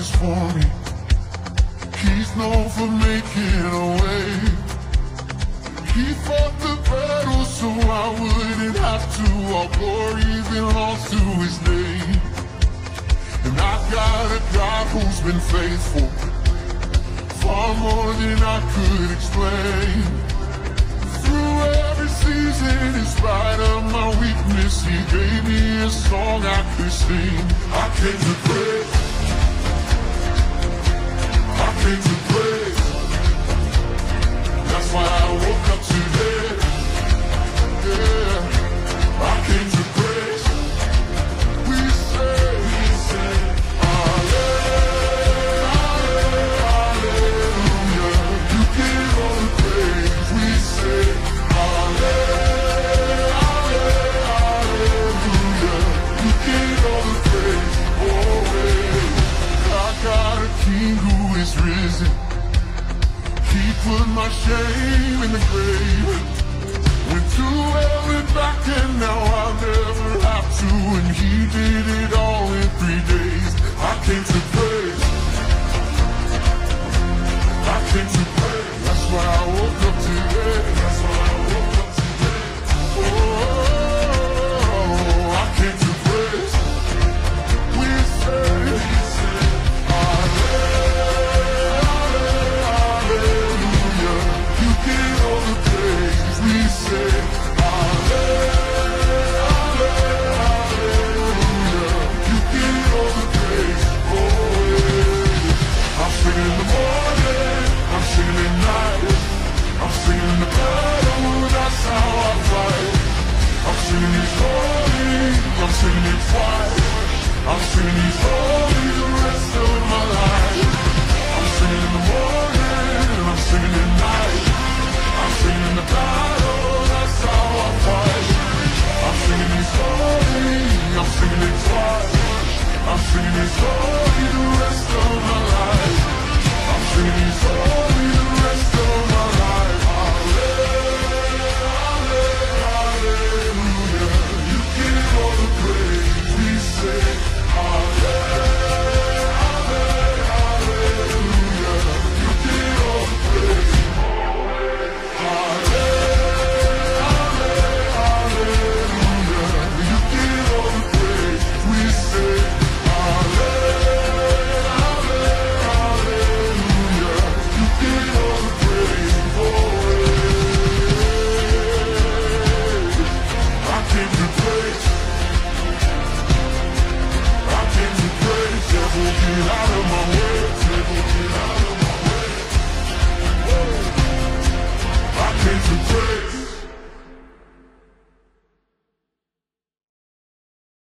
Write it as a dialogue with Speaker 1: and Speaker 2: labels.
Speaker 1: is for me. He's known for making a way. He fought the battle so I wouldn't have to. All glory belongs to his name. And I've got a God who's been faithful, far more than I could explain. Through every season, in spite of my weakness, he gave me a song I could sing. I came to praise, I came to praise. That's why I woke up today. Yeah, I came to praise. We say hallelujah. You get all the praise. We say hallelujah. You get all the praise. Always. I got a King who is risen. He put my shame in the grave. Went to hell and back, and now I'll never have to. And he did it all in 3 days. I came to praise, I came to praise. That's why I woke up today. That's why I woke up today. Oh, I came to praise. We say hallelujah. You get all the praise. We say hallelujah. You get all the praise. Always. I'm singing in the morning, I'm singing at night, I'm singing in the battle, that's how I fight. I'm singing He's holy, I'm singing it twice. I'm singing He's holy the rest of my life. I'm singing in the morning, I'm singing at night, I'm singing in the battle, that's how I fight. I'm singing He's holy, I'm singing it twice. I'm singing He's holy.